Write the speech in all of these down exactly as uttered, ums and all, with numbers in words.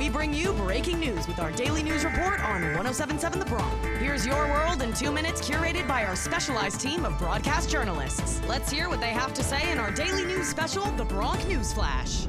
we bring you breaking news with our daily news report on one oh seven point seven The Bronx. Here's your world in two minutes, curated by our specialized team of broadcast journalists. Let's hear what they have to say in our daily news special, The Bronx News Flash.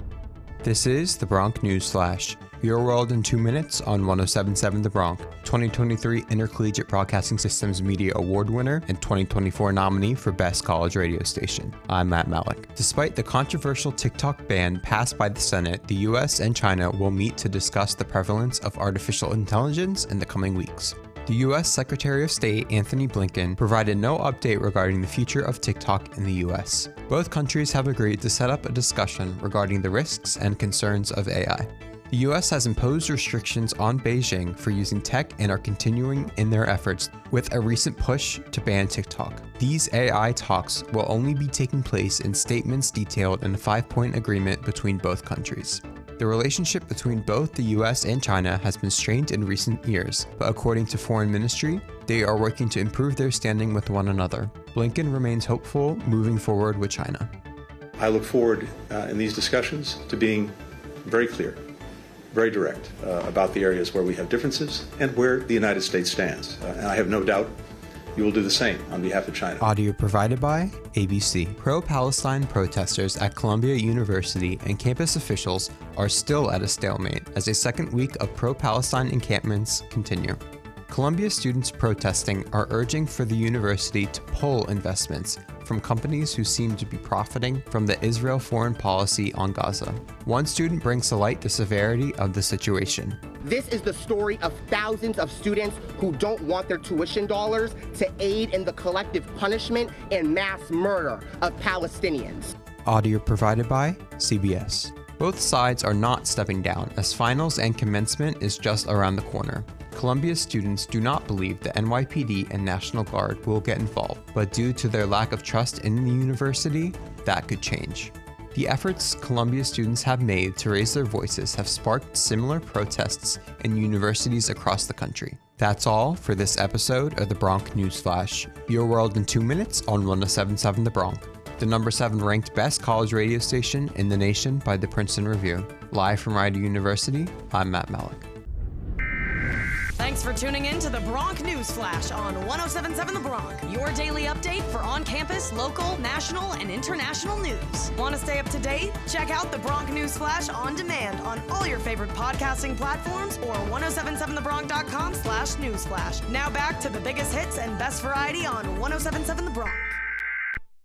This is The Bronx News Flash, your world in two minutes on one oh seven point seven The Bronx, twenty twenty-three Intercollegiate Broadcasting Systems Media Award winner and twenty twenty-four nominee for Best College Radio Station. I'm Matt Malik. Despite the controversial TikTok ban passed by the Senate, the U S and China will meet to discuss the prevalence of artificial intelligence in the coming weeks. The U S Secretary of State Antony Blinken provided no update regarding the future of TikTok in the U S. Both countries have agreed to set up a discussion regarding the risks and concerns of A I. The U S has imposed restrictions on Beijing for using tech and are continuing in their efforts with a recent push to ban TikTok. These A I talks will only be taking place in statements detailed in a five-point agreement between both countries. The relationship between both the U S and China has been strained in recent years, but according to Foreign Ministry, they are working to improve their standing with one another. Blinken remains hopeful moving forward with China. I look forward uh, in these discussions to being very clear, very direct uh, about the areas where we have differences and where the United States stands. Uh, and I have no doubt you will do the same on behalf of China. Audio provided by A B C. Pro-Palestine protesters at Columbia University and campus officials are still at a stalemate as a second week of pro-Palestine encampments continue. Columbia students protesting are urging for the university to pull investments from companies who seem to be profiting from the Israel foreign policy on Gaza. One student brings to light the severity of the situation. This is the story of thousands of students who don't want their tuition dollars to aid in the collective punishment and mass murder of Palestinians. Audio provided by C B S. Both sides are not stepping down as finals and commencement is just around the corner. Columbia students do not believe the N Y P D and National Guard will get involved, but due to their lack of trust in the university, that could change. The efforts Columbia students have made to raise their voices have sparked similar protests in universities across the country. That's all for this episode of the Bronx News Flash, your world in two minutes on one oh seven point seven The Bronx, the number seven ranked best college radio station in the nation by the Princeton Review. Live from Rider University, I'm Matt Malik. Thanks for tuning in to the Bronx News Flash on one oh seven point seven The Bronx, your daily update for on-campus, local, national, and international news. Want to stay up to date? Check out the Bronx News Flash on demand on all your favorite podcasting platforms or one oh seven seven the bronx dot com slash newsflash. Now back to the biggest hits and best variety on one oh seven point seven The Bronx.